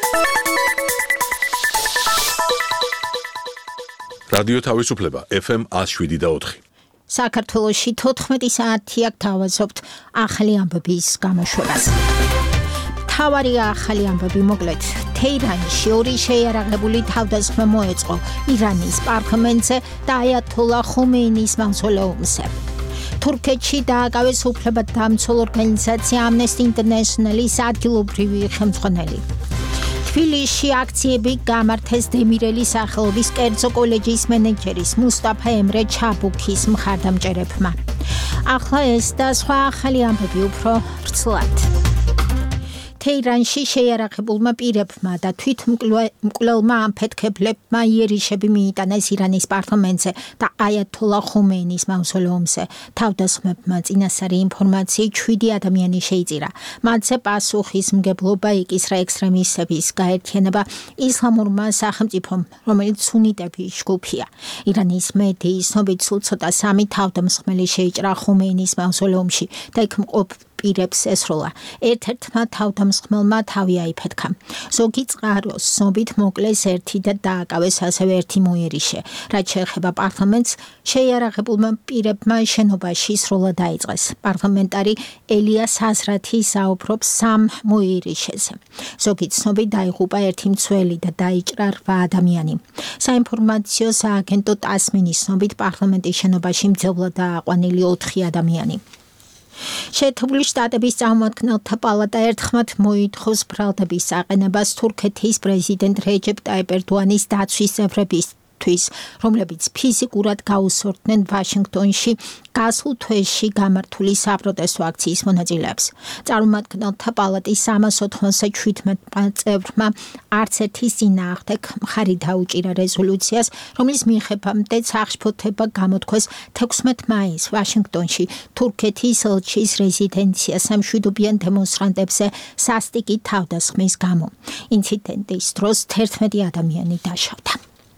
რადიო თავისუფლება FM 107.4. საქართველოში 14 საათია გთავაზობთ ახალი ამბების გამოშვებას. მთავარი ახალი ამბები მოკლედ. თეირანში ორი შეიარაღებული თავდასხმა მოეწყო ირანის პარლამენტზე და აიათოლა ხომეინის მავზოლეუმზე. თურქეთში დააკავეს უფლებადამცველ ორგანიზაცია Amnesty International-ის ადგილობრივი ხელმძღვანელი. თბილისში აქციები გამართეს დემირელის სახელობის კერძო კოლეჯის მენეჯერის მუსტაფა ემრე ჩაბუქის მხარდამჭერებმა. ახლა ეს და სხვა ახალი ამბები უფრო ვრცლად. თეირანში შეიარაღებულმა პირებმა და თვითმკვლელმა ამფეთქებლებმა იერიშები მიიტანეს ირანის პარლამენტზე და აიათოლა ხომეინის მავზოლეუმზე. თავდასხმებმა წინასწარი ინფორმაციით 7 ადამიანი შეიწირა. მათზე პასუხისმგებლობა იკისრა ექსტრემისტების გაერთიანება ისლამურმა სახელმწიფომ, რომელიც სუნიტების ჯგუფია. ირანის მედიის ცნობით სულ ცოტა 3 თავდამსხმელი შეიჭრა ხომეინის მავზოლეუმში და იქ მყოფ პირებს ესროლა. ერთ-ერთმა თავდამსხმელმა თავი აიფეთქა. ზოგი წყაროს ცნობით მოკლეს ერთი და დააკავეს ასევე ერთი მოიერიშე. რაც შეეხება პარლამენტს, შეიარაღებულმა პირებმა შენობაში სროლა დაიწყეს. პარლამენტარი ელიას ჰაზრათი საუბრობს 3 მოიერიშეზე. ზოგი ცნობით დაიღუპა ერთი მცველი და დაიჭრა 8 ადამიანი. საინფორმაციო სააგენტო ტასმინის ცნობით პარლამენტის შენობაში მძევლად დააყვანილი 4 ადამიანი. შეერთებული შტატების წარმომადგენელთა პალატა ერთხმად მოითხოვს ბრალდების აყენებას თურქეთის პრეზიდენტ რეჯეპ ტაიპ ერდოანის დაცვის წევრებისთვის, რომლებიც ფიზიკურად გაუსორდნენ ვაშინგტონში გასულ თვეში გამართული საპროტესტო აქციის მონაწილეებს. წარმომადგენელთა პალატის 397 წევრმა არც ერთის წინააღმდეგ მხარი დაუჭირა რეზოლუციას, რომლის მიხედვამდე აღშფოთება გამოთქვეს 16 მაისს ვაშინგტონში თურქეთის ელჩის რეზიდენციას ამშვიდობიან დემონსტრანტებზე სასტიკი თავდასხმის გამო. ინციდენტის დროს 11 ადამიანი დაშავდა.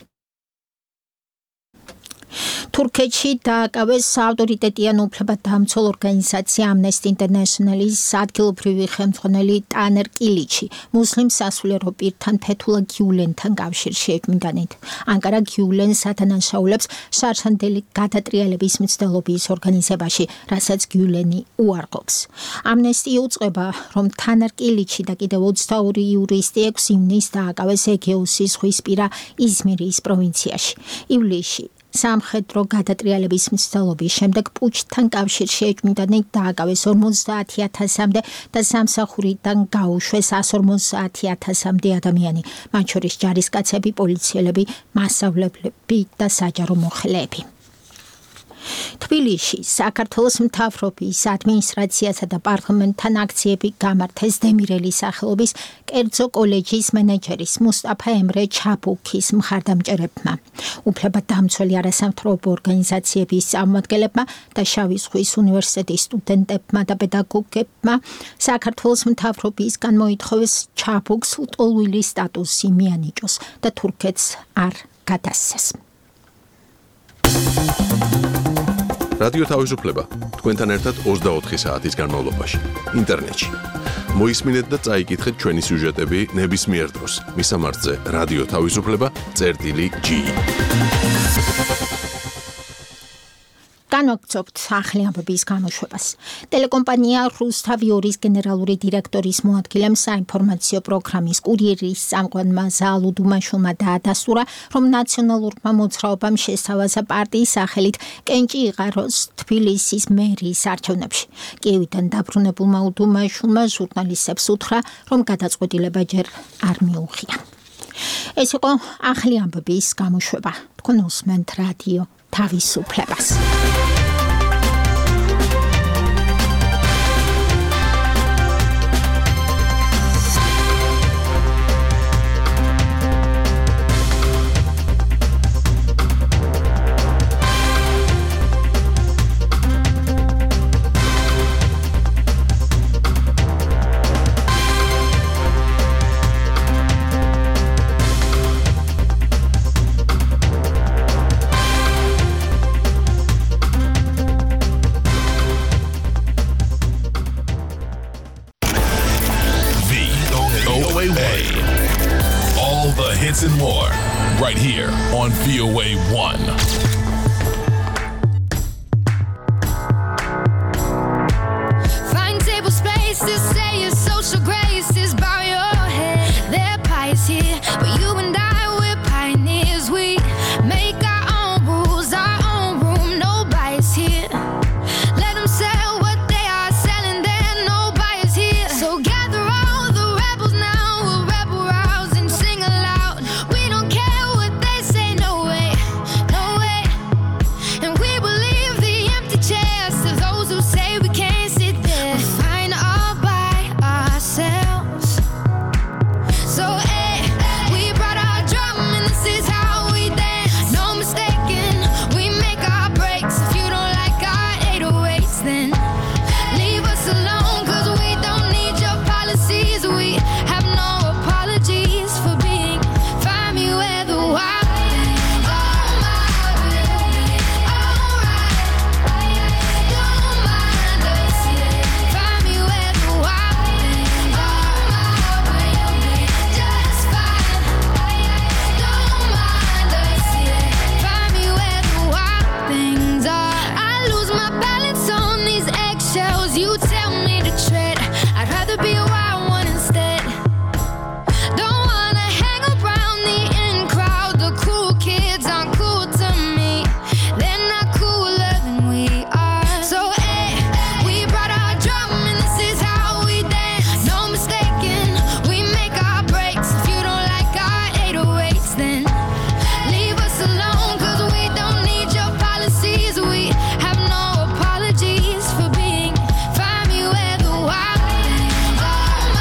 თურქეთში დააკავეს საავტორიტეტიან უფლებადამცველ ორგანიზაცია Amnesty International-ის ადგილობრივი ხელმძღვანელი ტანერ კილიჩი მუსლიმ სასულიერო პირთან ფეთულა გიულენთან კავშირში ეჭვმიტანით. ანკარა გიულენს ადანაშაულებს შარშანდელი გადატრიალების მცდელობის ორგანიზებაში, რასაც გიულენი უარყოფს. Amnesty უწყება, რომ ტანერ კილიჩი და კიდევ 22 იურისტი 6 ივნისს დააკავეს ეგეოსის ზღვისპირა იზმირის პროვინციაში. ივლისში სამხედრო გადატრიალების მცდელობის შემდეგ პუჩთან კავშირში ეჭვმიტანით დააკავეს 50,000-მდე და სამსახურიდან გაუშვეს 150,000-მდე ადამიანი, მათ შორის ჯარისკაცები, პოლიციელები, მასწავლებლები და საჯარო მოხელეები. თბილისში საქართველოს მთავრობის ადმინისტრაციასა და პარლამენტთან აქციები გამართეს დემირელის სახელობის კერძო კოლეჯის მენეჯერის მუსტაფა ემრე ჩაბუქის მხარდამჭერებმა. უფლებადამცველი არასამთავრობო ორგანიზაციების წარმომადგენლებმა და შავი ზღვის უნივერსიტეტის სტუდენტებმა და პედაგოგებმა საქართველოს მთავრობისგან მოითხოვეს ჩაბუქს ლტოლვილი სტატუსი მიანიჭოს და თურქეთს არ გადასცეს. რადიო თავისუფლება თქვენთან ერთად 24 საათის განმავლობაში ინტერნეტში. მოისმინეთ და წაიკითხეთ ჩვენი სიუჟეტები ნებისმიერ დროს. მისამართზე რადიო თავისუფლება.gi. განვაგრძობთ ახალი ამბების გამოშვებას. ტელეკომპანია რუსთავიორის გენერალური დირექტორის მოადგილემ საინფორმაციო პროგრამის კურიერის წამყვანმა ზაალუ დუმაშულმა დაადასტურა, რომ ნაციონალურმა მოძრაობამ შესთავაზა პარტიის სახელით კენჭი იყაროს თბილისის მერის არჩევნებში. კიევიდან დაბრუნებულმა უდუმაშულმა ჟურნალისტებს უთხრა, რომ გადაწყვეტილება ჯერ არ მიუღია. ეს იყო ახალი ამბების გამოშვება. თქვენ უსმენთ რადიო თავისუფლებას. VOA. hits and more. Right here on VOA 1. Find table spaces, say your social graces, bow your head. Their pie is here, but you and I, we're pioneers. We make our own rules, our own room, no bias here. Let them sell what they are selling, there no bias here. So gather all the rebels now, we'll rebel rouse and sing aloud. We don't care what they say, no way, no way. And we will leave the empty chairs to those who say we can't sit there. We're fine all by ourselves. So we brought our drum and this is how we dance. No mistaking, we make our breaks. If you don't like our 808s, then leave us alone, cause we don't need your policies. We have no apologies for being. Find me where the wild things are. Don't mind us, yeah. Find me where the wild things are. Just fine. Don't mind us, yeah. Find me where the wild things are. I lose my balance on these eggshells. You tell me to tread. I'd rather be a wild one instead. Don't wanna hang around the in crowd. The cool kids aren't cool to me. They're not cooler than we are. So we brought our drum and this is how we dance. No mistaking, we make our breaks. If you don't like our 808s, then leave us alone, cause we don't need your policies. We have no apologies for being. Find me where the wild things are.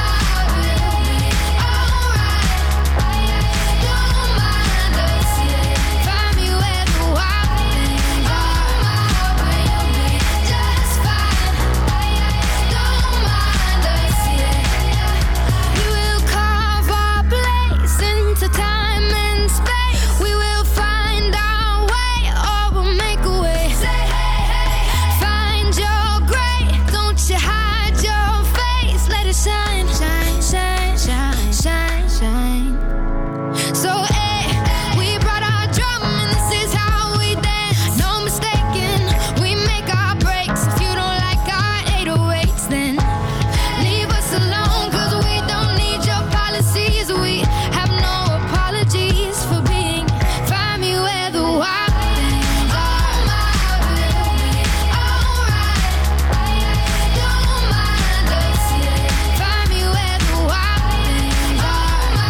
Don't mind us, yeah. Find me where the wild things are. Just fine. Don't mind us, yeah. We will carve our place into time and space. We will find our way, or we'll make a way. Say hey, hey. Find your gray, don't you hide your face. Let it shine, shine, shine, shine, shine, shine. So we brought our drum and this is how we dance. No mistaking, we make our breaks. If you don't like our 808s, then leave us alone, cause we don't need your policies. We have no apologies for being. Find me where the wild things are. Don't mind us, yeah. Find me where the wild things are.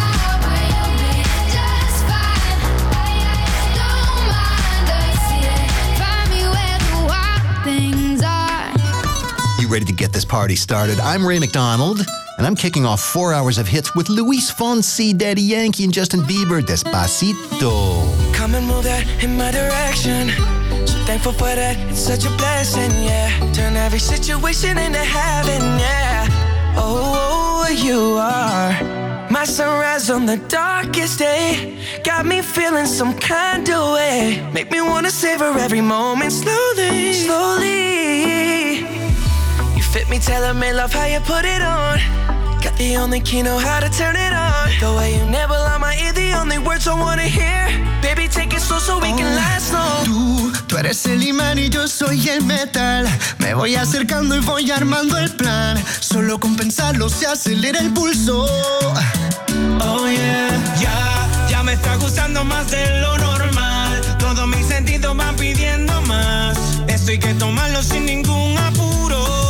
Just fine. Don't mind us, yeah. Find me where the wild things are. You ready to get this party started? I'm Ray McDonald, and I'm kicking off 4 hours of hits with Luis Fonsi, Daddy Yankee, and Justin Bieber, Despacito. Come and move that in my direction. So thankful for that, it's such a blessing, yeah. Turn every situation into heaven, yeah. Oh, you are my sunrise on the darkest day. Got me feeling some kind of way. Make me wanna savor every moment slowly, slowly. You fit me, tailor-made, love how you put it on. Got the only key, know how to turn it on. The way you never lie my ear, the only words I wanna hear. Baby, take it slow so we can last long. Tú eres el imán y yo soy el metal. Me voy acercando y voy armando el plan. Solo con pensarlo se acelera el pulso. Oh yeah, ya me está gustando más de lo normal. Todos mis sentidos van pidiendo más. Esto hay que tomarlo sin ningún apuro.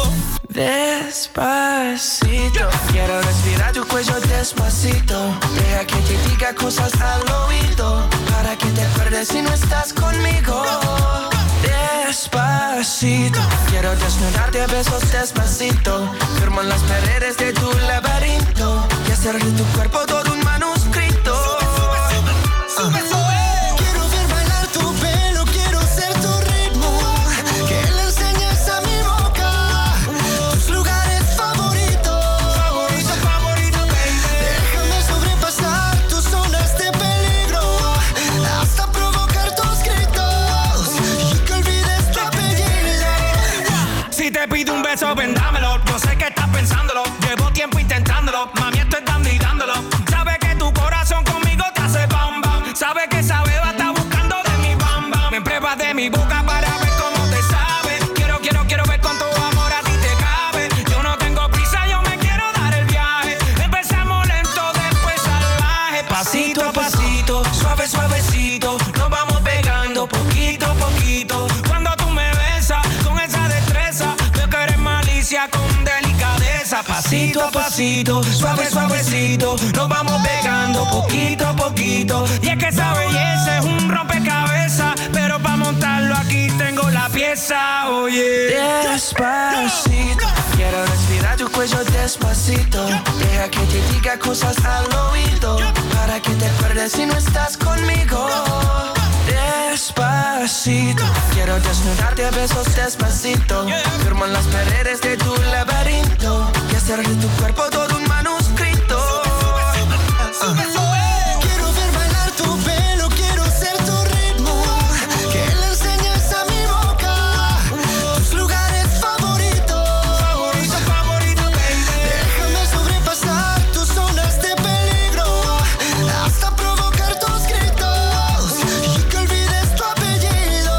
Despacito, quiero respirar tu cuello despacito. Deja que te diga cosas al oído, para que te acuerdes si no estás conmigo. Despacito, quiero desnudarte a besos despacito. Firmo en las paredes de tu laberinto y hacer de tu cuerpo todo un manuscrito. Sube, sube, sube. Quiero ver bailar tu pelo, quiero ser tu ritmo. Que le enseñes a mi boca tus lugares favoritos. Favorito, favorito, baby. Déjame sobrepasar tus zonas de peligro, hasta provocar tus gritos y que olvides tu apellido. Si te pido un beso, ven dámelo. Yo sé que estás pensándolo. Llevo tiempo intentándolo. Mami, esto es dando y dándolo. Pasito a pasito, suave suavecito, nos vamos pegando poquito a poquito. Y es que esa belleza es un rompecabezas, pero para montarlo aquí tengo la pieza, oye. Despacito, quiero respirar tu cuello despacito. Deja que te diga cosas al oído, para que te acuerdes si no estás conmigo. Despacito, quiero desnudarte a besos despacito. Firmo en las paredes de tu laberinto y hacer de tu cuerpo todo un manuscrito. Quiero ver bailar tu pelo, quiero ser tu ritmo, que le enseñes a mi boca tus lugares favoritos. Favorito, baby. Déjame sobrepasar tus zonas de peligro, hasta provocar tus gritos y que olvides tu apellido.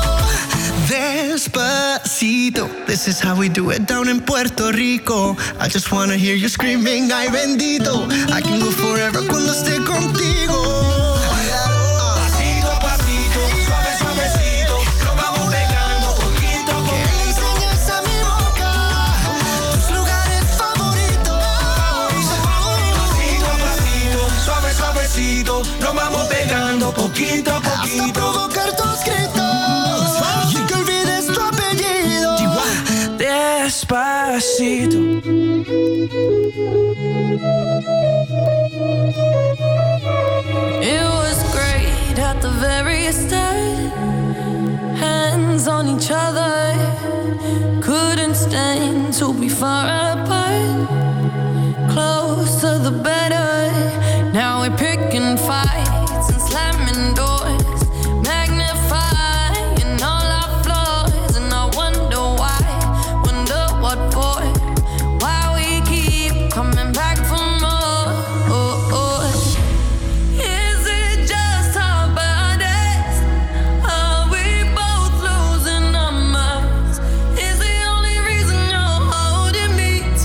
Despacito, this is how we do it down in Puerto Rico. I just wanna hear you screaming, ay bendito. I can go forever cuando esté contigo. Pasito a pasito, suave suavecito, nos vamos pegando poquito a Que le enseñes a mi boca tus lugares favoritos. Pasito a pasito, suave suavecito, nos vamos pegando poquito a Hasta poquito. provocar tus gritos y que olvides tu apellido. Despacito. It was great at the very start. Hands on each other, couldn't stand to be far apart. Closer the better. Now we're picking fights and slamming doors, magnifying all our flaws. And I wonder why, wonder what for, why we keep coming back for more. Is it just our bodies? Are we both losing our minds? Is the only reason you're holding me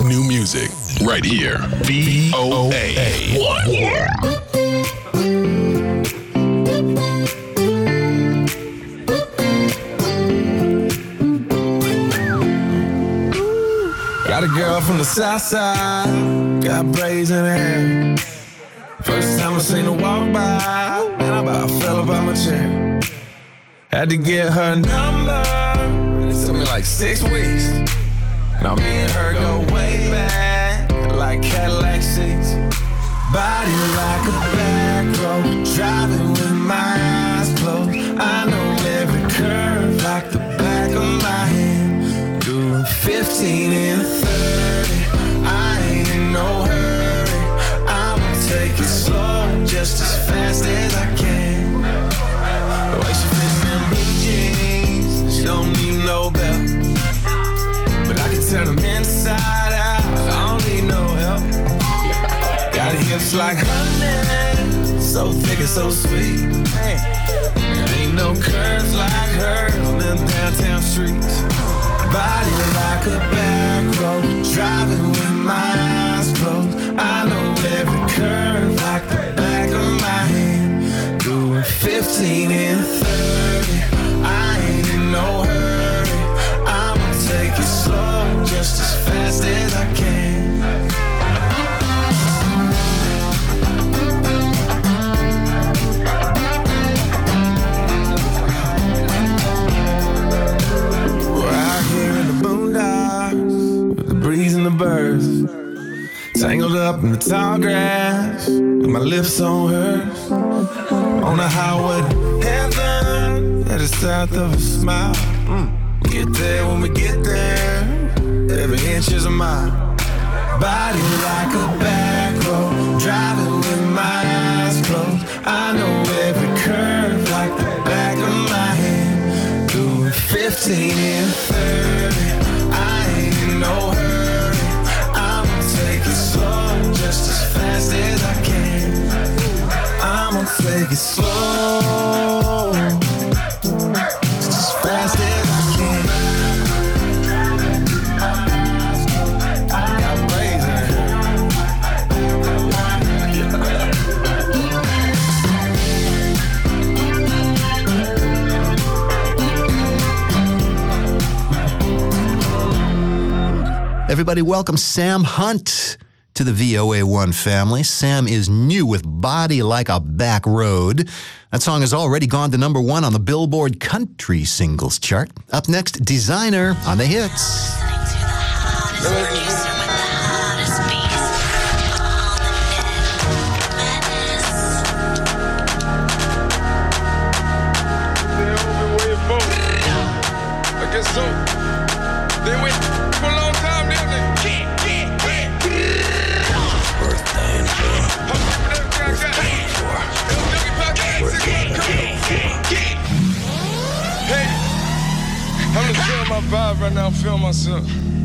new music right here. VOA1. Got a girl from the south side, got braids in her hair. First time I seen her walk by, man, I about fell about my chair. Had to get her number, it took me like 6 weeks. Now me and her go way back, like Cadillac seats. Body like a back road, driving with my eyes closed. I know every curve like the back of my hand. Doing 15 and 30, I ain't in no hurry. I'ma take it slow, just as fast as I can. The way she fits in blue jeans, she don't need no belt. But I can turn them inside out, I don't need no help. Got hips like honey, so thick and so sweet. There ain't no curves like hers on them downtown streets. Body like a back road, driving with my eyes closed. I know every curve like the back of my hand. Doing 15 and 30, I ain't in no hurry. I'ma take it slow, just as fast as I can. Breeze and the birds, tangled up in the tall grass, with my lips on hers. On the highway to heaven, at the south of a smile. We get there when we get there, every inch is a mile. Body like a back road, driving with my eyes closed. I know every curve like the back of my hand. Doing 15 and 30, I ain't in no hurry. Take it slow, just as fast as I can. I'ma take it slow, just as fast as I can. I got braids in her. Everybody welcome Sam Hunt to the VOA1 family. Sam is new with Body Like a Back Road. That song has already gone to number 1 on the Billboard Country Singles Chart. Up next, Designer on the hits. I guess so. They went for a long time. Hey, I'm just feeling my vibe right now, feeling myself.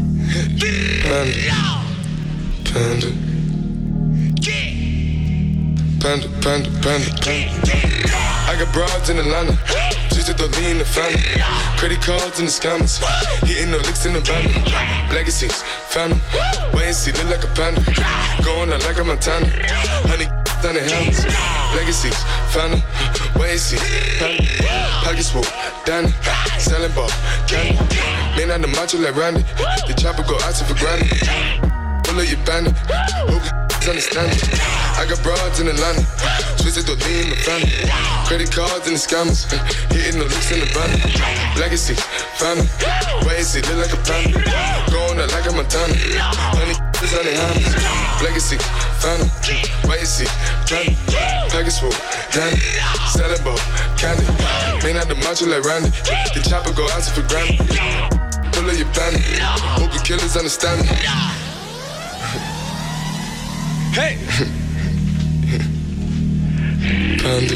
Panda. I got broads in Atlanta, just to the lean the family. Credit cards in the scammers, hitting the licks in the van. Legacies, family, wait and see, look like a panda. Going out like a Montana, honey down the helmets. Legacies, family, wait and see, family. Pockets full, Danny, selling ball, candy. Man out the macho like Randy, the chopper go out to for granted. Pull up your bandit, hope you understand it. I got broads in Atlanta, twisted to lean the family. Credit cards and the scammers, hitting the licks in the van. Legacy, family, wait and see, look like a panda. Going out like a Montana, honey is on the helmets. Legacy, family, wait and see, family. Package full, Danny, selling ball, candy. Man out the macho like Randy, the chopper go out to for granted. Pull up your bandit, hope you killers understand me. Hey! Panda.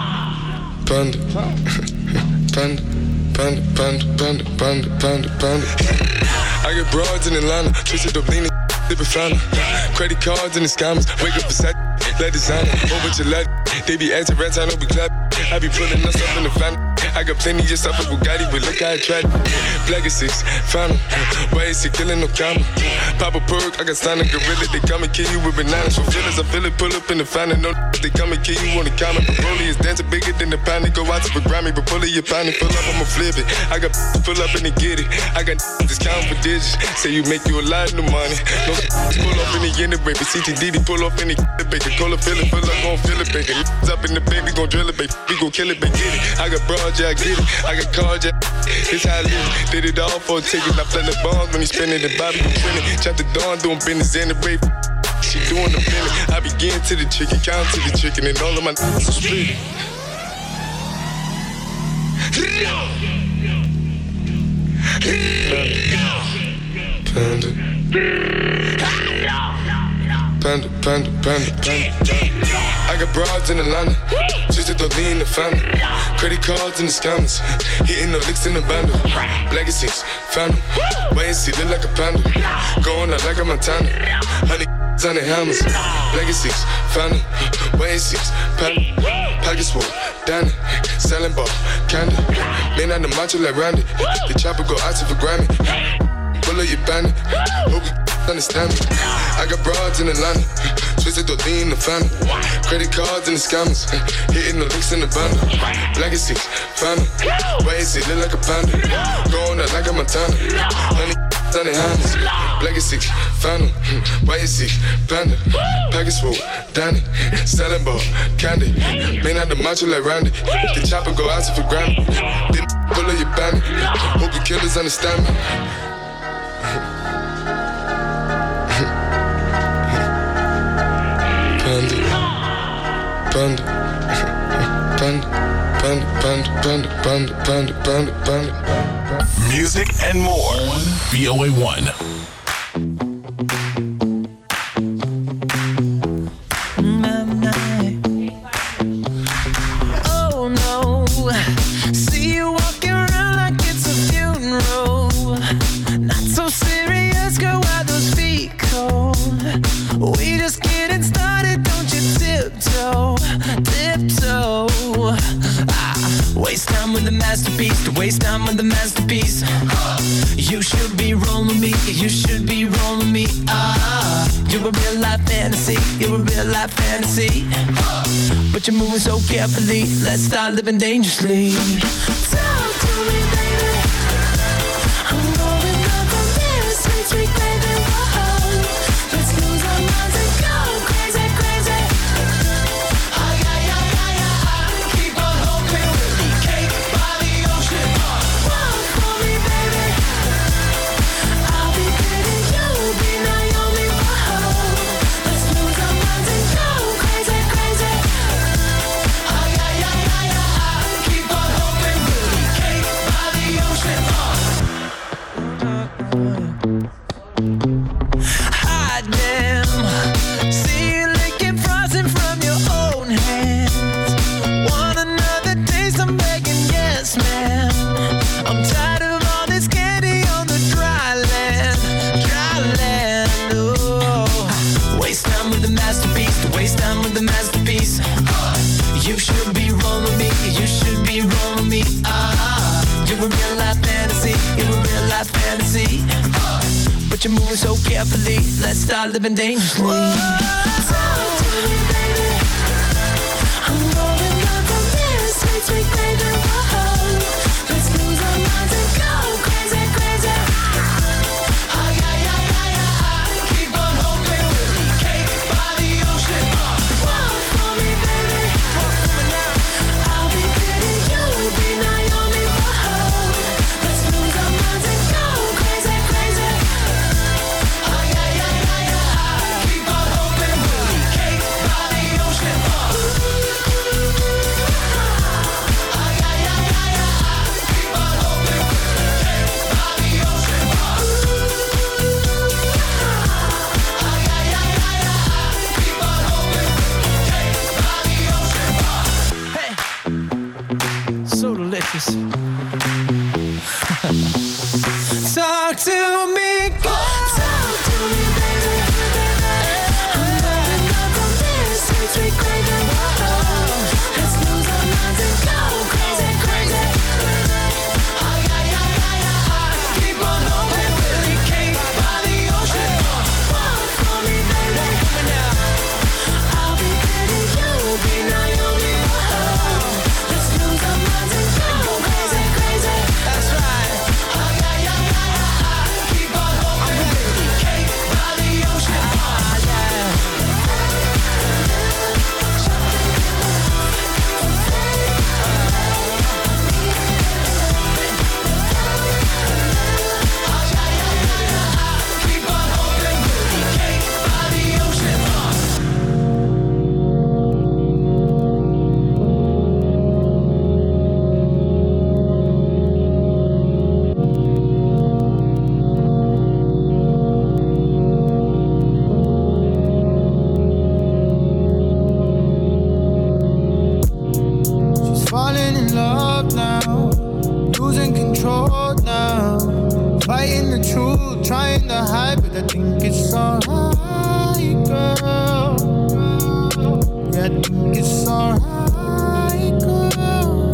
I get broads in Atlanta, twisted up leaning, dip it fountain. Credit cards and the scammers, wake up beside, let designer, over to let. They be acting rats, I know we clap. I be pulling us up in the van. I got plenty just off of Bugatti, but look how I tried. Black is 6, found him. Why is he killing no comma? Pop a perk, I got signed a gorilla. They come and kill you with bananas. For feelings, I feel it, pull up in the fountain. No, they come and kill you on the counter. Broly is dancing bigger than the pound. Go out to the Grammy, but pull it, your pound. Pull up, I'ma flip it. I got pull up and they get it. I got discount for digits. Say you make you a lot of money. No pull up in the end of baby. CTD, pull off in the baby. Call a feeling, pull up, gon' feel it, baby. Up in the baby, gon' drill it, baby. We gon' kill it, baby. Get it. I got broad, yeah, I get it. I got cards, yeah. This how I live. Did it all for a ticket. I play the bombs when he spinning the Bobby, you spinning. Chop the dawn, doing business in the baby. She doing the feeling. I begin to the chicken, count to the chicken, and all of my are split. Panda. I got broads in Atlanta, just to lean in the family. Credit cards in the scammers, hitting the licks in the bundle. Legacies, found them. Wait and see, look like a panda. Going out like a Montana. Honey on the hammers. Legacies, found them. Wait and see, panda. Pockets full, Danny. Selling ball, candy. Man on the macho like Randy. The chopper go out to for Grammy. Pull up your bandit. Hope you understand me. I got broads in Atlanta, twisted to lean in the family. Credit cards in the scammers, hitting the licks in the bundle. Legacies, found them. Why is it look like a panda? Going out like a Montana. Honey on the hands. Legacies, found them. Why is it panda? Package full, Danny. Selling ball, candy. Man out the macho like Randy. The chopper go out to for Grammy. Then pull up your bandit. Hope you killers understand me. Panda. Music and more on VOA1. Oh no, see you walking around like it's a funeral. Not so serious, girl, why those feet cold? We just getting started, don't you tiptoe. Waste time with the masterpiece, to waste time with the masterpiece. You should be rolling me, you should be rolling me. You're a real life fantasy, you're a real life fantasy. But you're moving so carefully, let's start living dangerously. Talk to me, baby. I'm going up on this sweet baby. Whoa, let's lose our minds and go crazy, crazy. Keep on hoping we'll be cake by the ocean. Walk for me, baby. I'll be pretty, you'll be Naomi. Whoa, let's lose our minds and go crazy, crazy. Keep on hoping we'll be cake by the ocean. Hot damn, see you licking frosting from your own hands. Want another taste? I'm begging, yes, ma'am. I'm tired of all this candy on the dry land, dry land. Oh, waste time with the masterpiece, to waste time with the masterpiece. You should be rolling me, you should be rolling me. You're a real life fantasy, you're a real life fantasy. But you're moving so carefully, let's start living dangerously. Talk to me, baby. I'm rolling up on this sweet baby. Whoa, let's lose our minds and go crazy, crazy. Keep on hoping we'll be cake by the ocean. Walk for me, baby. Walk for me now. I'll be pretty, you'll be Naomi. Whoa, let's lose our minds and go crazy, crazy. Keep on hoping we'll be cake by the ocean. Fighting the truth, trying to hide, but I think it's alright, girl. Yeah, I think it's alright, girl.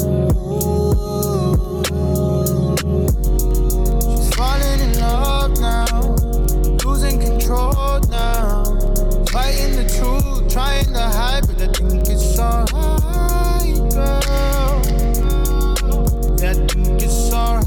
She's falling in love now, losing control now. Fighting the truth, trying to hide, but I think it's alright, girl. Yeah, I think it's alright.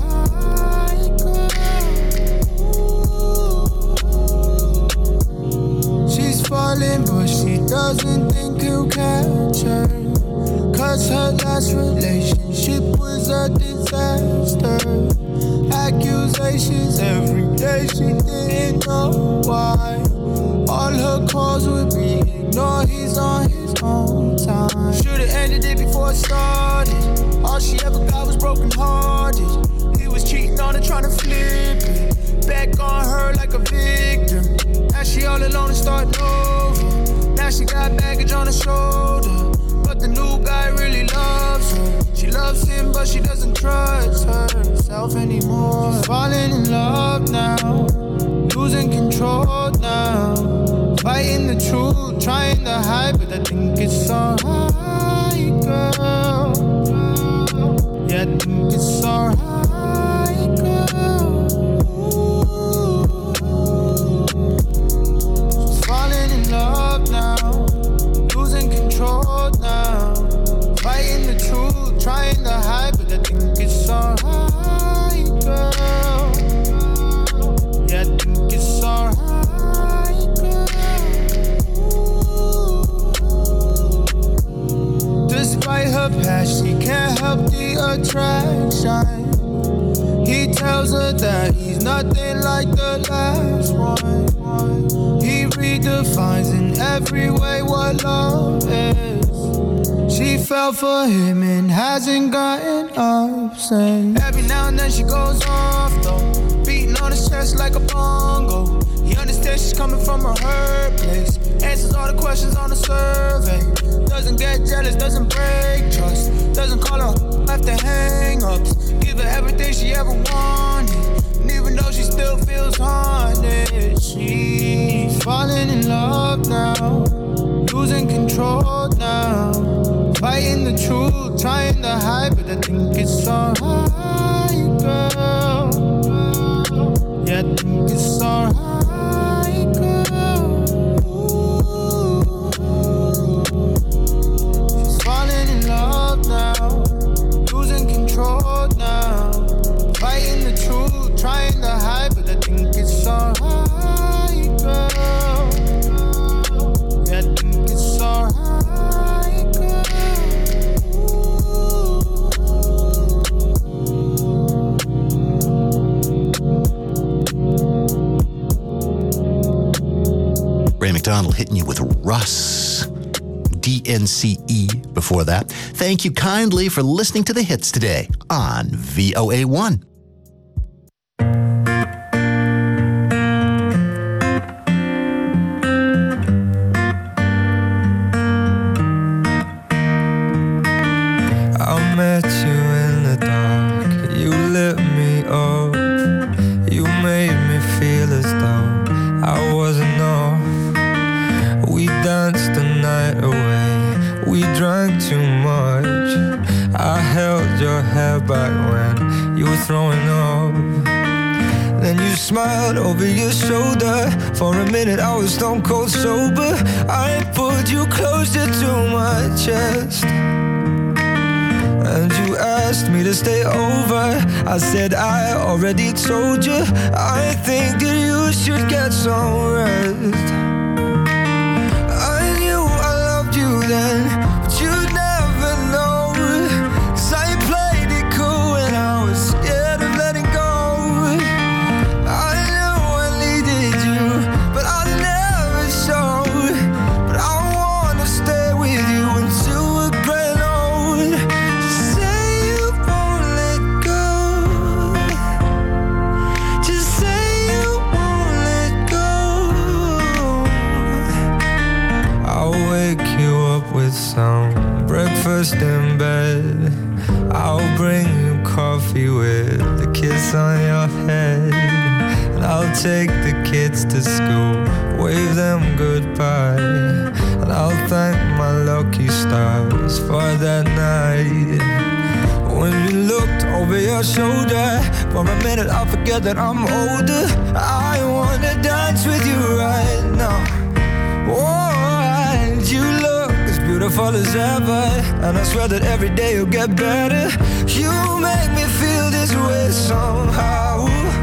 Falling, but she doesn't think he'll catch her. Cause her last relationship was a disaster. Accusations every day, she didn't know why. All her calls would be ignored, he's on his own time. Should've ended it before it started. All she ever got was broken hearted. He was cheating on her, trying to flip it back on her like a victim. Now she all alone and starting over. Now she got baggage on her shoulder, but the new guy really loves her. She loves him, but she doesn't trust herself anymore. She's falling in love now, losing control now. Fighting the truth, trying to hide, but I think it's alright, girl. Yeah, I think it's alright, girl. Love now, losing control now. Fighting the truth, trying to hide, but I think it's alright, girl. Yeah, I think it's alright, girl. Despite her past, she can't help the attraction. He tells her that he's nothing like the last one. He redefines in every way what love is. She fell for him and hasn't gotten up since. Every now and then she goes off though, beating on his chest like a bongo. He understands she's coming from a hurt place, answers all the questions on the survey. Doesn't get jealous, doesn't break trust, doesn't call her after hang-ups. Give her everything she ever wanted, and even though she still feels haunted, she's falling in love now, losing control now. Fighting the truth, trying to hide, but I think it's alright, girl. Yeah, I think it's alright, girl. She's falling in love now, losing control now. Fighting the truth, trying to hide, but I think it's alright, girl. Yeah, I think it's alright, girl. Ray McDonald hitting you with Russ. DNCE before that. Thank you kindly for listening to the hits today on VOA1. I met you in the dark, you lit me up, you made me feel as though I wasn't enough. We danced the night away, we drank too much. I held your hair back when you were throwing up. Then you smiled over your shoulder. For a minute I was stone cold sober. I pulled you closer to my chest, and you asked me to stay over. I said I already told you, I think that you should get some rest. I knew I loved you then, but you'd never know, 'cause I played it cool when I was scared of letting go. I knew I needed you, but I never showed. But I wanna stay with you until we're growing old. Just say you won't let go. Just say you won't let go. I'll wake you up with some breakfast in bed. I'll bring you coffee with a kiss on your head. I'll take the kids to school, wave them goodbye, and I'll thank my lucky stars for that night. When you looked over your shoulder, for a minute I forget that I'm older. I wanna dance with you right now. Oh, and you look as beautiful as ever, and I swear that every day you'll get better. You make me feel this way somehow.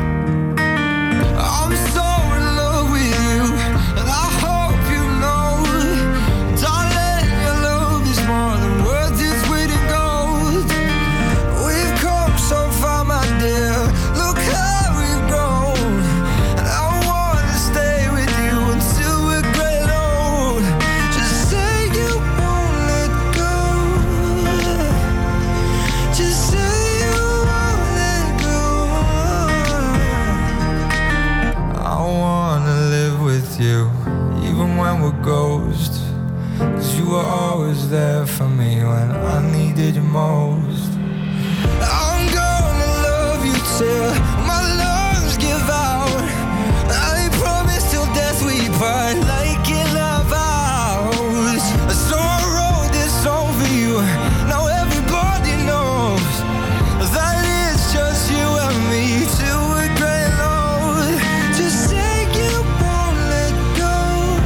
I'm so in love with you, and I hope you know, darling, your love is more than worth its weight in gold. We've come so far, my dear, look how we've grown, and I wanna stay with you until we're gray and old. Just say you won't let go. Just say you won't let go. I wanna live with you, even when we're ghosts, 'cause you were always there for me when I needed you most. I'm gonna love you till my lungs give out. I promise till death we part, like in our vows. So I wrote this song for you, now everybody knows that it's just you and me till we're gray and old. Just say you won't let go.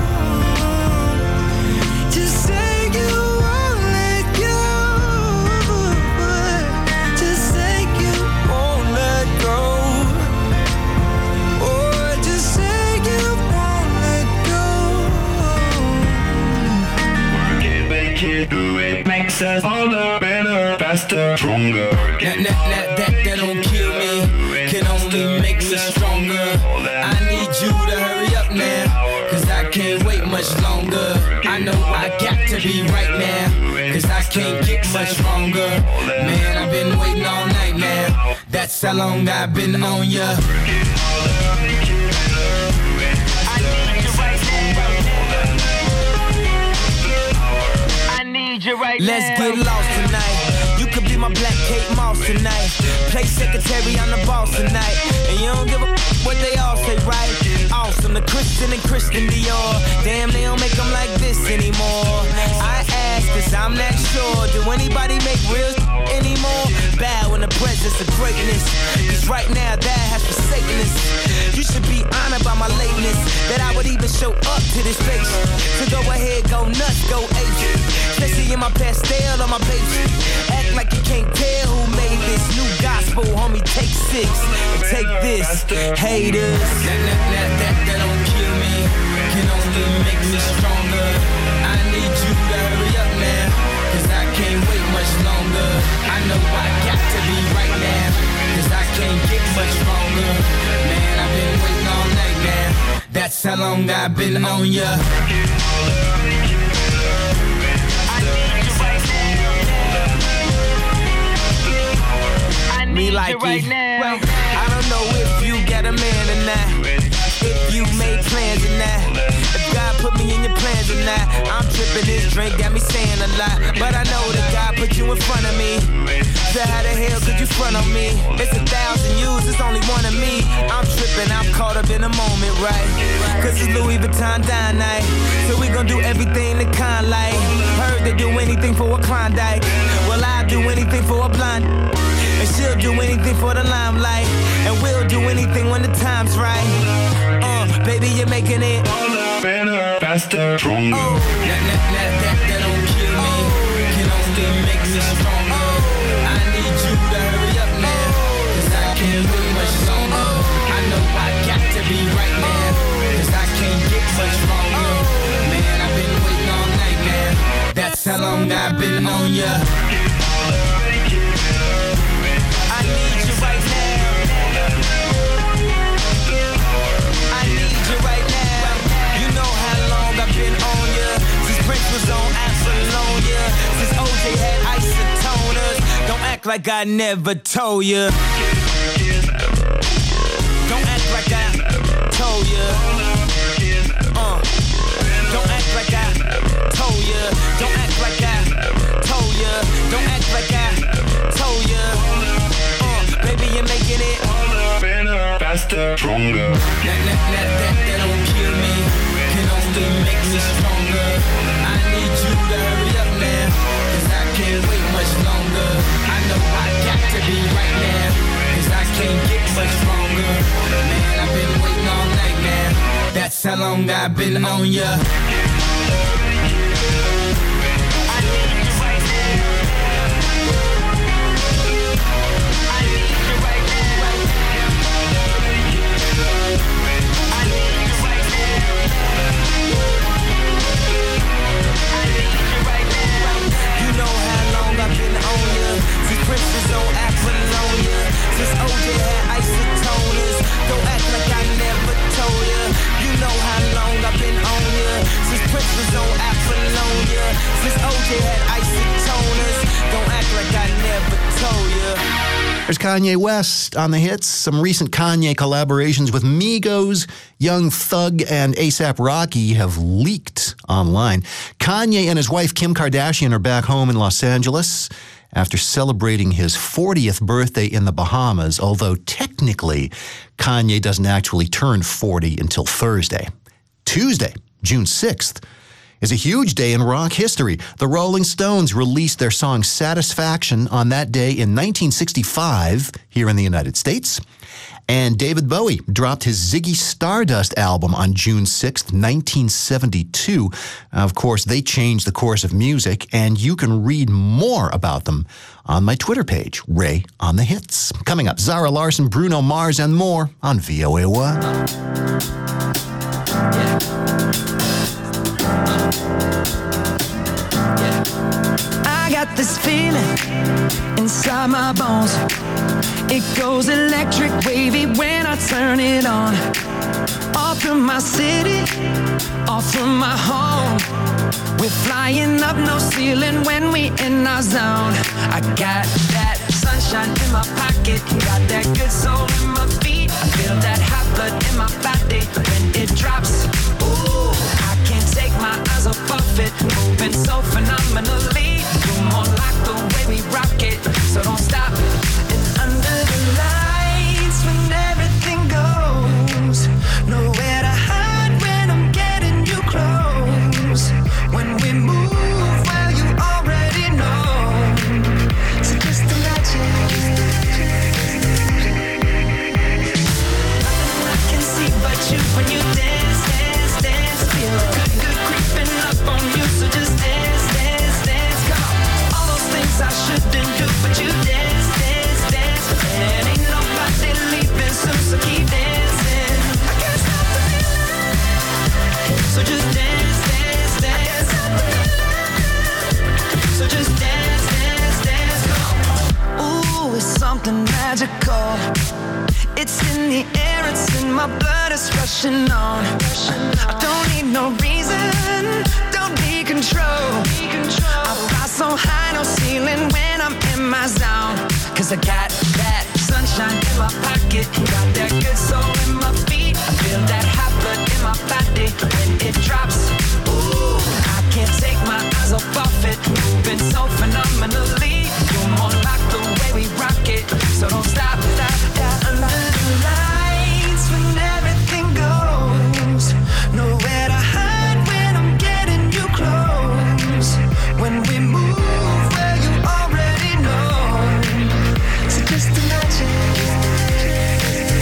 Just say you won't let go. Just say you won't let go. Oh, just say you won't let go. Work it, make it, do it, makes us harder, better, faster, stronger. That don't kill me, can only make us stronger. I need you to hurry up now, 'cause I can't wait much longer. I know I got to be right now, 'cause I can't get much stronger. Man, I've been waiting all night now, that's how long I've been on ya. Let's get lost tonight. You could be my black Kate Moss tonight. Play secretary, I'm the boss tonight. And you don't give a what they all say, right? Awesome, the Christian and Christian Dior. Damn, they don't make them like this anymore. I ask, 'cause I'm not sure. Do anybody make real anymore? Bow in the presence of greatness, 'cause right now that has forsaken us. You should be honored by my lateness, that I would even show up to this place. So go ahead, go nuts, go ape. Especially in my pastel on my page. Act like you can't tell who made this new gospel, homie. Take 6 and take this, haters. That don't kill me, can only make me stronger. I need you to hurry up now, 'cause I can't wait much longer. I know I got to be right now, 'cause I can't get much stronger. Man, I've been waiting all night now, that's how long I've been on ya. Me like right now. I don't know if you got a man or not, if you made plans or not, if God put me in your plans or not. I'm tripping, this drink got me saying a lot, but I know that God put you in front of me. So how the hell could you front on me? It's 1,000 yous, it's only one of me. I'm tripping, I'm caught up in the moment, right? 'Cause it's Louis Vuitton dine night, so we gon' do everything the kind like. Heard they do anything for a Klondike, well I'll do anything for a blind. And she'll do anything for the limelight, and we'll do anything when the time's right. Baby, you're making it better, faster, stronger. Oh, that don't kill me, can only make me stronger. I need you to hurry up now, 'cause I can't wait much longer. I know I got to be right now, 'cause I can't get much stronger. Man, I've been waiting all night now, that's how long I've been on ya. I need you right now, I need you right now. You know how long I've been on ya, since Prince was on Apollonia, since OJ had isotoners. Don't act like I never told ya. Don't act like I told ya. Don't act like I told ya. Don't act like I told ya. Don't act like I told ya. Baby, you're making it better, faster. faster, stronger. That don't kill me, can only make me stronger. I need you to hurry up now, cause I can't wait much longer. I know I got to be right now, cause I can't get much stronger. Man, I've been waiting all night now, that's how long I've been on ya. Princes on Apollonia, since OJ had isotoners. Don't act like I never told ya. You know how long I've been on ya. Since Prince was on Apollonia, since OJ had isotoners. Don't act like I never told ya. There's Kanye West on the hits. Some recent Kanye collaborations with Migos, Young Thug, and A$AP Rocky have leaked online. Kanye and his wife Kim Kardashian are back home in Los Angeles after celebrating his 40th birthday in the Bahamas, although technically Kanye doesn't actually turn 40 until Thursday. Tuesday, June 6th, is a huge day in rock history. The Rolling Stones released their song Satisfaction on that day in 1965 here in the United States. And David Bowie dropped his Ziggy Stardust album on June 6th, 1972. Of course, they changed the course of music, and you can read more about them on my Twitter page, Ray on the Hits. Coming up, Zara Larsson, Bruno Mars, and more on VOA1. I got this feeling inside my bones. It goes electric wavy when I turn it on. Off from my city, off from my home. We're flying up, no ceiling when we in our zone. I got that sunshine in my pocket, got that good soul in my feet. I feel that hot blood in my body when it drops. Ooh, I can't take my eyes off of it, moving so phenomenally. You're more like the way we rock it, so don't stop. And under the lights when everything goes, nowhere to hide when I'm getting you close. When we move, well you already know. So just imagine. Nothing I can see but you when you dance, dance, dance. Feel good, good creeping up on you. So just dance, dance, dance. Come on. All those things I shouldn't do, but you dance, dance, dance. And ain't nobody leaving soon, so keep dancing. I can't stop the feeling. So just dance, dance, dance. So just dance, dance, dance. Come on. Ooh, it's something magical. It's in the air, it's in my blood, it's rushing on. I don't need no reason, don't need control. I fly so high, no ceiling when I'm in my zone. Cause I got that sunshine in my pocket, got that good soul in my feet. I feel that hot blood in my body when it drops. Ooh, I can't take my eyes off of it, moving so phenomenally. You're more like the way we rock it, so don't stop, stop, stop. Under the lights when everything goes, nowhere to hide when I'm getting you close. When we move, well you already know. So just imagine.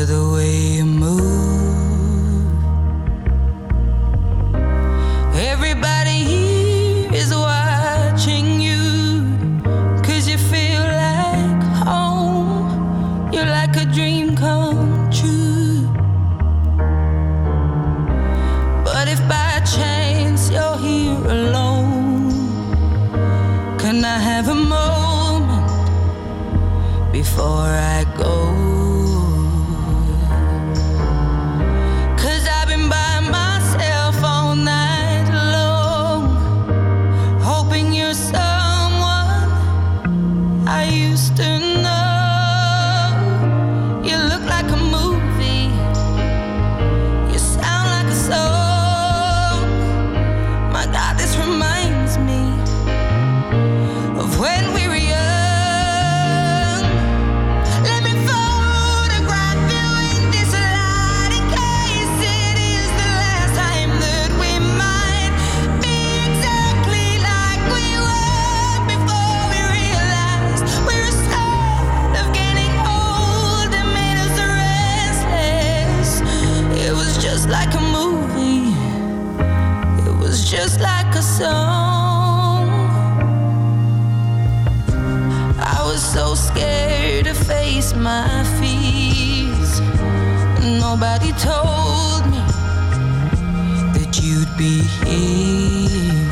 the way you move. Everybody here is watching you, 'cause you feel like home. You're like a dream come true. But if by chance you're here alone, can I have a moment before I go? 'Cause I've been by myself all night long, hoping you're someone I used to know. You look like a movie, you sound like a song. My God, this reminds me of when we were young. Let me photograph you in this light, in case it is the last time that we might be exactly like we were before we realized we were scared of getting old and made us restless. It was just like a movie, it was just like a song. I was so scared to face my fears. Nobody told me that you'd be here.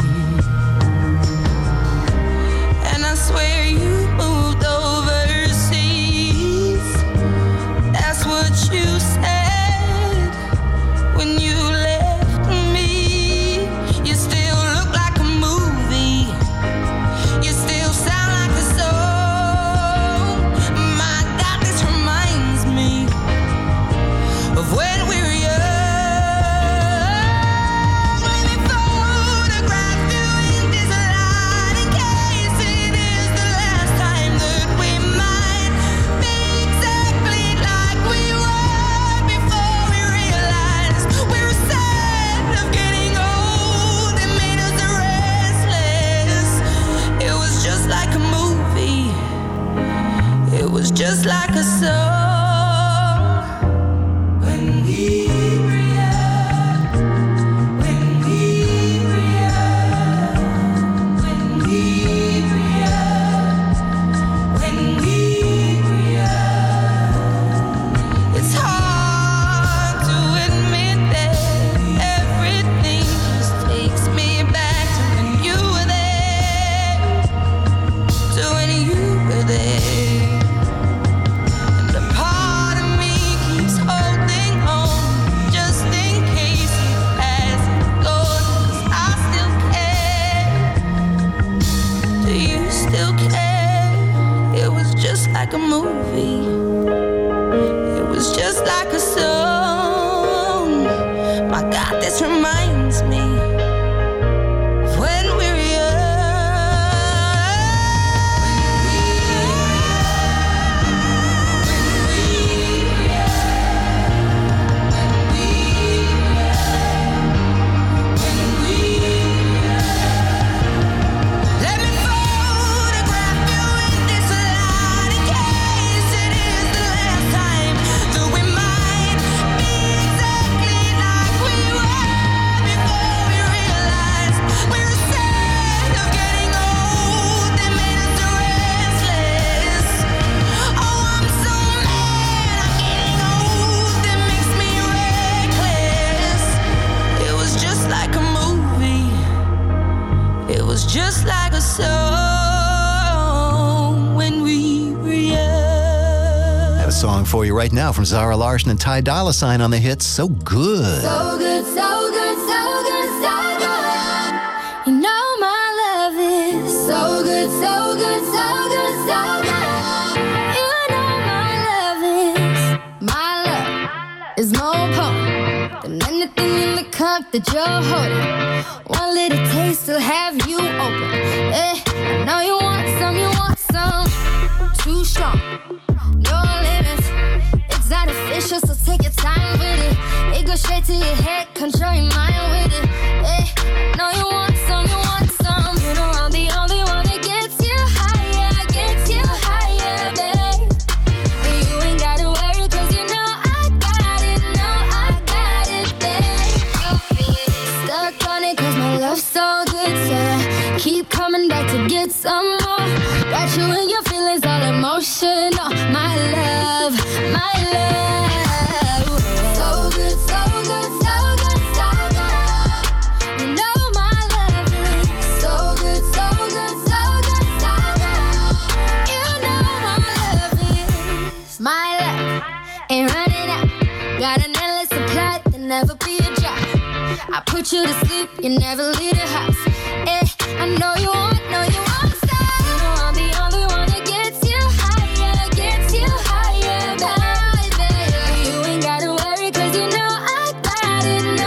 And I swear you moved overseas. That's what you said when you left me. You still look like a movie, you still sound like a song. My God, this reminds me of when we were young. Let me photograph you in this light, in case it is the last time that we might be exactly like we were before we realized we were sad of getting old and made us restless. It was just like a movie, it was just like a song. When we were young, when we were young, when we were young, when we were young. It's hard to admit that everything just takes me back to when you were there, to when you were there. And a part of me keeps holding on, just in case you pass and go, 'cause I still care. Do you still care? It was just like a movie, it was just like a song. My God, this reminds me of when we were Let me photograph you in this light, in case it is the last time that we might be exactly like we were before we realized we were sad of getting old and made us restless. Oh, I'm so mad I'm getting old, it makes me reckless. It was just like a movie, it was just like a song when we were young. Got a song for you right now from Zara Larsson and Ty Dolla $ign on the hits So Good. So good, so good, so good, so good. You know my love is so good, so good, so good, so good. You know my love is more potent than anything in the cup that you're holding. One little taste will have you open. I know you want some, too strong. No limits, it's artificial, so take your time with it. It goes straight to your head, control your mind with it. I know you want some, you know I'm the only one that gets you higher, babe. And you ain't gotta worry, 'cause you know I emotional. My love, my love. So good, so good, so good, so good. You know my love is so good, so good, so good, so good. You know my love is my love. Ain't running out. Got an endless supply, there'll never be a drop. I put you to sleep, you never leave the house. I know you want stop. You know I'm the only one that gets you higher, baby. You ain't gotta worry, cause you know I got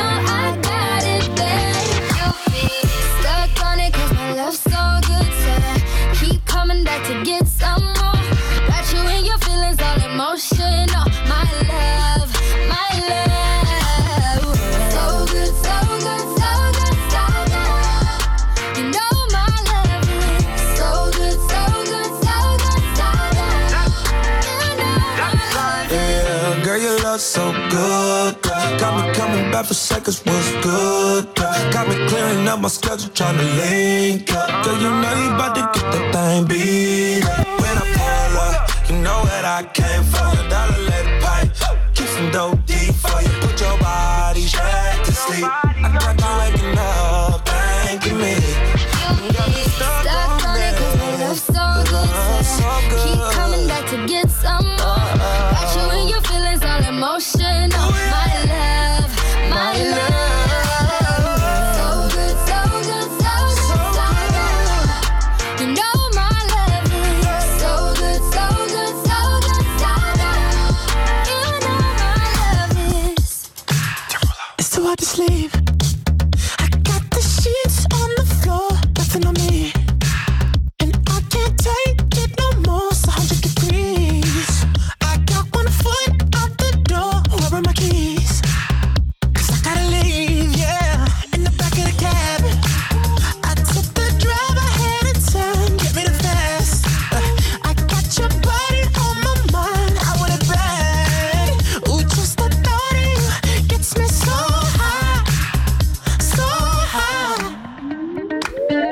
it, baby. You'll be stuck on it, cause my love's so good, so keep coming back to get some more. Got you in your feelings, all emotional. My love, my love. So good, so good, so good, so good. You know my love is so good, so good, so good, so good. You know my love is. Yeah, girl, your love so good, girl. Got me coming back for seconds, what's good, girl. Got me clearing up my schedule, trying to link up. Girl, you know you about to get that thing beat up. When I pull up, you know that I came for you. Dollar let it pipe, keep some dope deep for you. Put your body back to sleep. I got you waking up, thanking me. Stuck on it, cause my love's so good, so keep coming back to get some more. Got you in your feelings, all emotional. My love, my love. So good, so good, so good, so good. You know my love is so good, so good, so good, so good. You know my love is. It's too hard to sleep. I got the sheets on the floor, nothing on me. And I can't take it no more, it's 100 degrees. I got 1 foot out the door, where are my keys? Cause I gotta leave, yeah, in the back of the cab. I took the drive ahead of time, get me the fast. I got your body on my mind, I want it bad. Ooh, just the thought of you gets me so high, so high. Girl,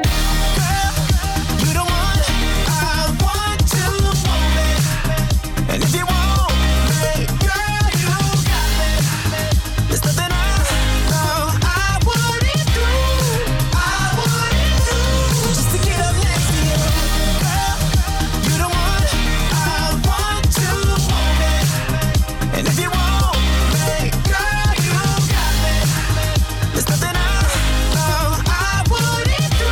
you the one I want to want it. And if you want me, girl, you got me. There's nothing I know I wouldn't do, just to get up next to you. Girl, you the one I want to want it. And if you want me, girl, you got me. There's nothing I know I wouldn't do,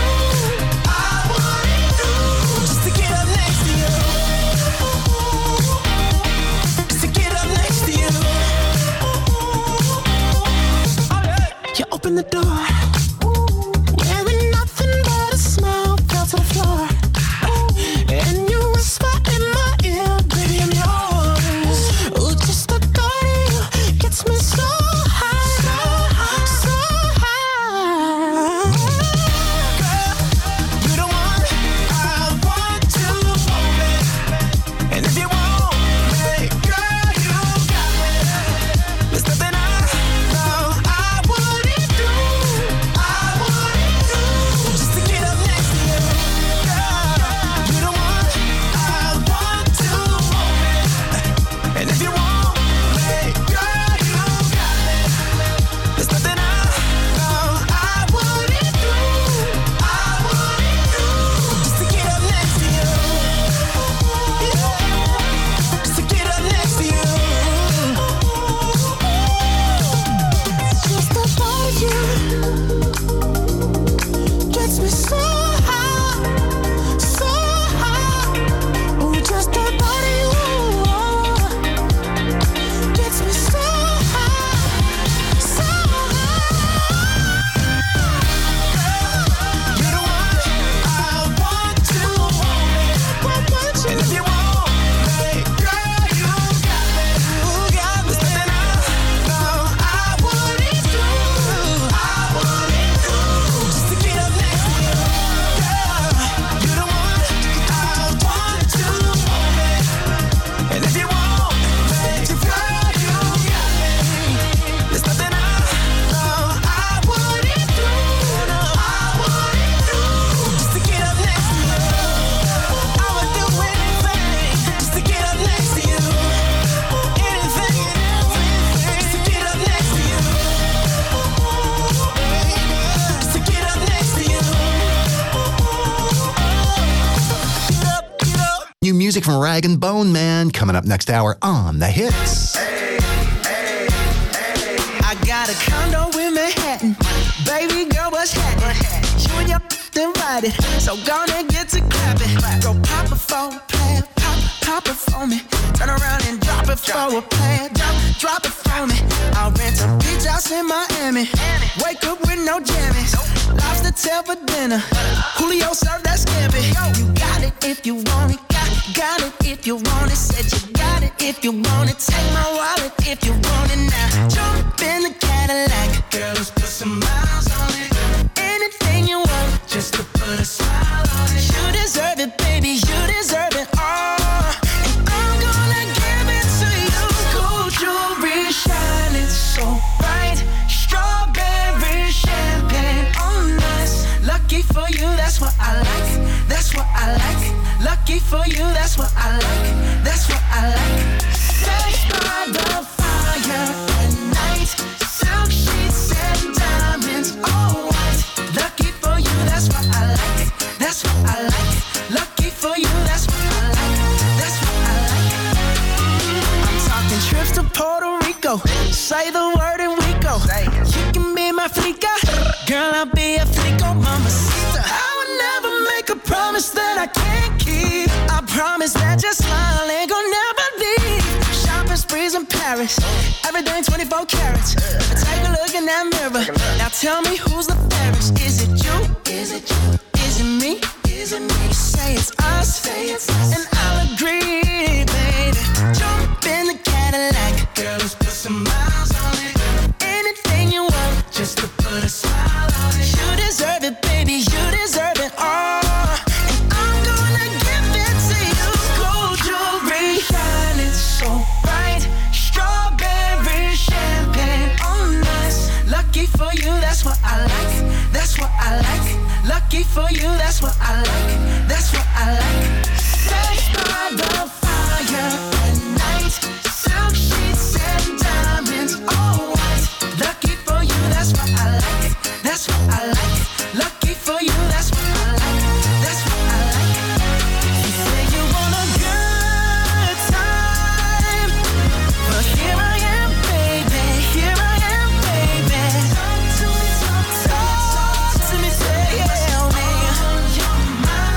just to get up next to you. Just to get up next to you. You open the door, wearing nothing but a smile, fell to the floor. And you whisper in my ear, baby, I'm yours. Ooh, just the thought of you gets me so high, so high. Girl, you the one I want to want it. And if you want me, girl, you got me. There's nothing I know I wouldn't do, music from Rag and Bone Man coming up next hour on The Hits. I got a condo in Manhattan. Baby girl, what's happening? You and your invited, so gonna get to clapping. Go pop it for a player, pop it for me. Turn around and drop it for a player, drop it for me. I'll rent a beach house in Miami. Wake up with no jammies. Lobster tail for dinner. Julio served that scampi. You got it if you want it. Got it if you want it. Said you got it if you want it. Take my wallet if you want it now. Jump in the Cadillac. Girl, let's put some miles on it. Anything you want, just to put a smile on it. You deserve it, baby. You deserve it all. And I'm gonna give it to you. Gold jewelry shining so bright. Strawberry champagne on us. Lucky for you, that's what I like. That's what I like. Lucky for you, that's what I like. That's what I like. Sex by the fire at night. Silk sheets and diamonds, all white. Lucky for you, that's what I like. That's what I like. Lucky for you, that's what I like. That's what I like. I'm talking trips to Puerto Rico. Say the word and we go. You can be my flica. Girl, I'll be a flico, mamacita. I would never make a promise that I can't keep. I promise that your smile ain't gonna never leave. Shopping sprees in Paris. Everything 24 carats. Take a look in that mirror. Now tell me who's the fairest. Is it you? Is it you? Is it me? Is it me? Say it's us. Say it's us. And I'll agree, baby. Jump in the Cadillac. Girl, let's put some miles on it. Anything you want, just to put a smile on it. You deserve it, baby. You deserve it all. And I'm gonna give it to you. Gold jewelry shining so bright. Strawberry champagne on us. Lucky for you, that's what I like. That's what I like. Lucky for you, that's what I like. That's what I like. Sex by the fire at night. Silk sheets and diamonds, all white. Lucky for you, that's what I like. That's what I like. Lucky for you, that's what I like. That's what I like. You say you want a good time, but here I am, baby. Here I am, baby. Talk to me, tell me. Tell me.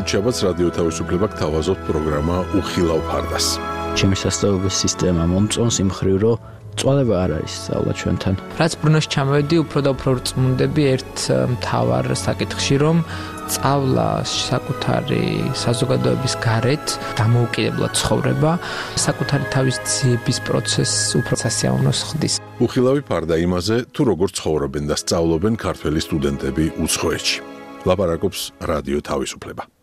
ხუთშაბათს რადიო თავისუფლება გთავაზობთ პროგრამა უხილავ ფარდას. ჩემი სასწავლებლების სისტემა მომწონს იმ მხრივ, რომ წვალება არ არის სწავლა ჩვენთან. რაც ბრუნოში ჩამოვედი, უფრო და უფრო რწმუნდები ერთ მთავარ საკითხში, რომ სწავლა საკუთარი საზოგადოების გარეთ დამოუკიდებლად ცხოვრება, საკუთარი თავის ძიების პროცესს უფრო სასიამოვნოს ხდის. უხილავი ფარდა იმაზე, თუ როგორ ცხოვრობენ და სწავლობენ ქართველი სტუდენტები უცხოეთში. ლაპარაკობს რადიო თავისუფლება.